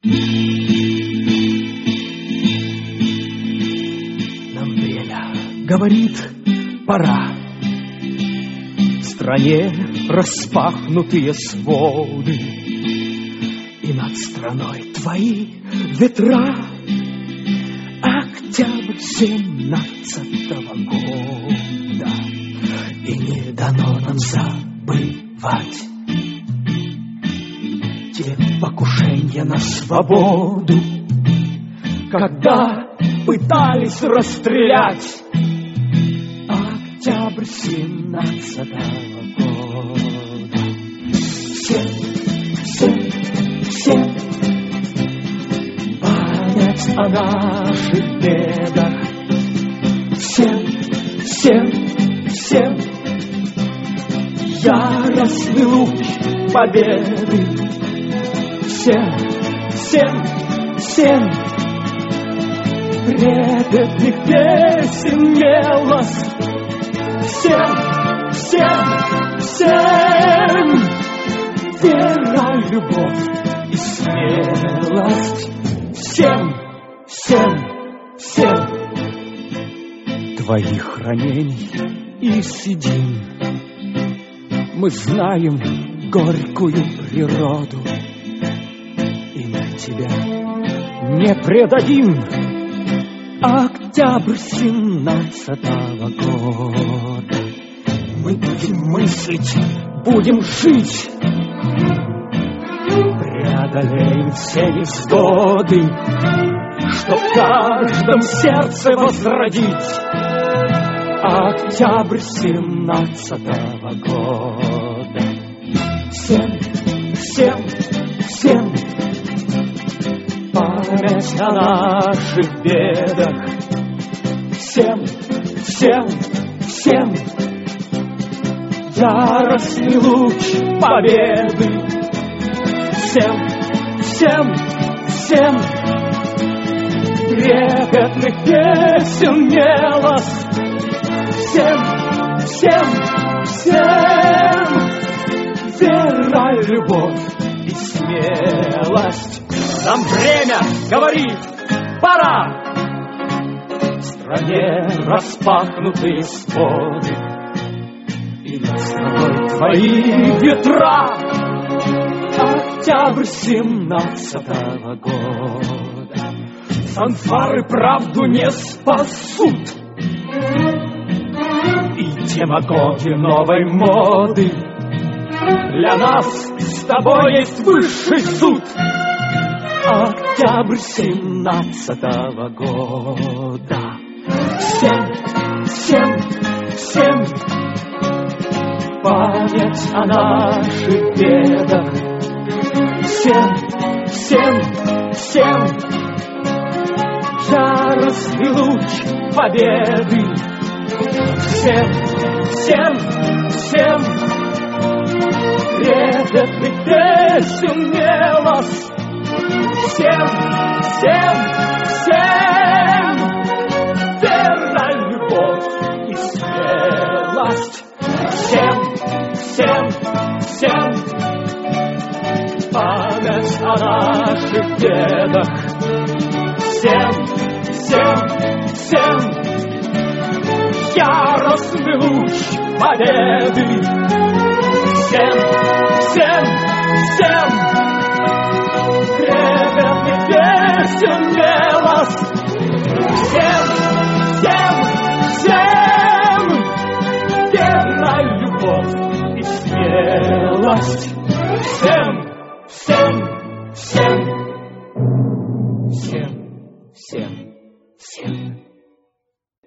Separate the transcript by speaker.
Speaker 1: Нам время говорит, пора. В стране распахнутые своды, и над страной твои ветра. Октябрь 17-го года, и не дано нам забывать те покушения на свободу, когда пытались расстрелять. Октябрь 17-го года. Всем память о наших бедах. Всем яростный луч победы. Всем трепетных песен мелость. Всем вера, любовь и смелость. Всем твоих ранений и седин мы знаем горькую природу, и мы тебя не предадим. Октябрь 17-го года. Мы будем мыслить, будем жить, преодолеем все невзгоды, что в каждом сердце возродить. Октябрь 17-го года. Всем память о наших бедах. Всем яростный луч победы. Всем трепетных песен мелость. Всем вера, любовь и смелость. Нам время говорит, пора. В стране распахнутые своды, и над страной твои ветра. Октябрь 17-го года. Фанфары правду не спасут, и демагоги новой моды. Для нас с тобой есть высший суд. Октябрь 17-го года. Всем память о наших бедах. Всем яростный луч победы. Всем трепетных песен мелость. Всем вера, любовь и смелость. Всем память о наших бедах. Всем яростный луч победы. Всем трепетных песен мелость. Всем вера, любовь и смелость. Всем